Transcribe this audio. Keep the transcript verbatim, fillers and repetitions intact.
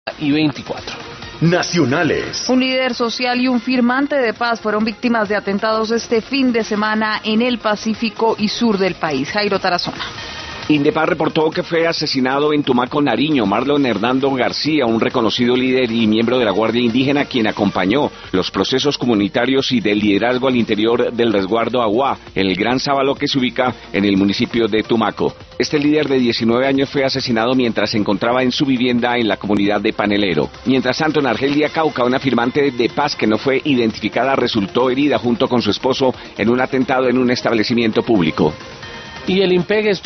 y veinticuatro. Nacionales. Un líder social y un firmante de paz fueron víctimas de atentados este fin de semana en el Pacífico y sur del país. Jairo Tarazona. Indepaz reportó que fue asesinado en Tumaco, Nariño, Marlon Hernando García, un reconocido líder y miembro de la Guardia Indígena, quien acompañó los procesos comunitarios y del liderazgo al interior del resguardo Aguá, el Gran Sábalo que se ubica en el municipio de Tumaco. Este líder de diecinueve años fue asesinado mientras se encontraba en su vivienda en la comunidad de Panelero. Mientras tanto, en Argelia, Cauca, una firmante de paz que no fue identificada resultó herida junto con su esposo en un atentado en un establecimiento público. Y el IMPEG